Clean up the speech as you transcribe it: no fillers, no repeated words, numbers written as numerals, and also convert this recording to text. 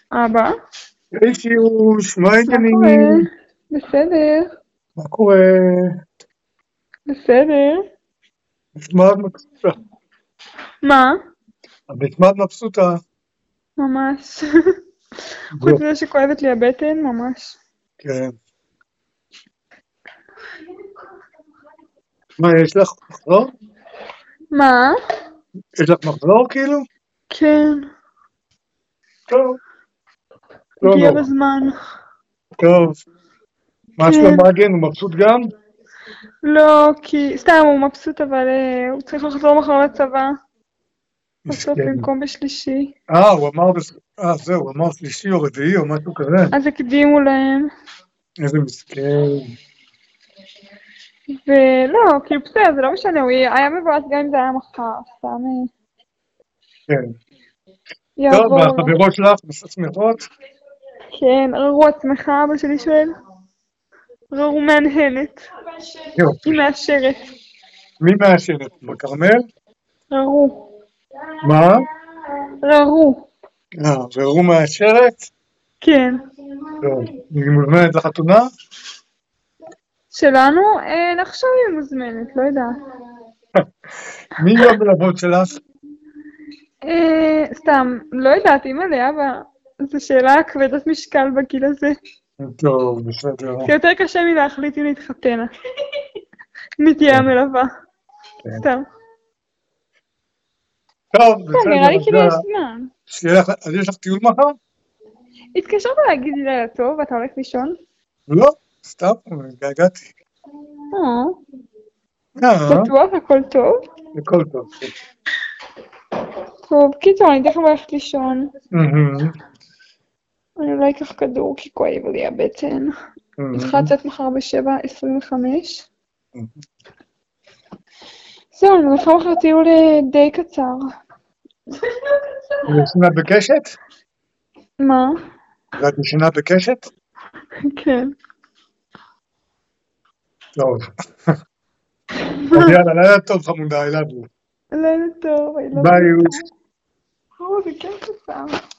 אבא, היי שיוש, מה מה קורה? העניינים? בסדר, מה קורה? בסדר. מה את מבסוטה? מה? מה את מבסוטה? ממש. חוץ לא. מזה שכואבת לי הבטן, ממש. כן. מה, יש לך מחזור? מה? יש לך מחזור כאילו? כן, טוב, לא הגיע נורא. בזמן. טוב. מה כן. שלום מגן, הוא מבסוט גם? לא, כי... סתם, הוא מבסוט, אבל הוא צריך לחזור מחר לצבא. בסוף מסכן. במקום בשלישי. הוא אמר, זהו, הוא אמר שלישי או רביעי או משהו כזה. אז הקדימו להם. איזה מסכן. ולא, כאילו בסדר, זה לא משנה, הוא היה מבואס גם אם זה היה מחר. סתם כן. טוב, יעבור לו. והחברות שלך שמחות? כן, ררו עצמך, אבא שלי שואל. ררו מהנהנת. יופי. היא מאשרת. מי מאשרת? בכרמל? ררו. מה? ררו. והוא מאשרת? כן. טוב. היא מוזמנת לחתונה? שלנו? נחשוב אם היא מוזמנת, לא יודעת. מי יהיו המלוות שלך? סתם, לא יודעת, אמא לאבא. זו שאלה כבדת משקל בגיל הזה. טוב, בסדר. זה יותר קשה מלהחליט אם להתחתן. מי תהיה המלווה. כן. סתם. טוב, כן, נראה לי כאילו יש בסדר. זמן. אז יש לך טיול מחר? התקשרת להגיד לי לילה טוב, ואתה הולך לישון? לא, סתם, התגעגעתי. בטוח, הכל טוב? הכל טוב. טוב, קיצור, אני תכף הולכת לישון. אני אולי אקח כדור כי כואב לי הבטן. אני צריכה לצאת מחר ב7:25. זהו, אני מניחה מחר טיול די קצר. ישנה בקשת? מה? ואת ישנה בקשת? כן. טוב. אז יאללה, לילה טוב חמודה, I love you. לילה טוב, I love ביי you. יוש. זה כן קצר.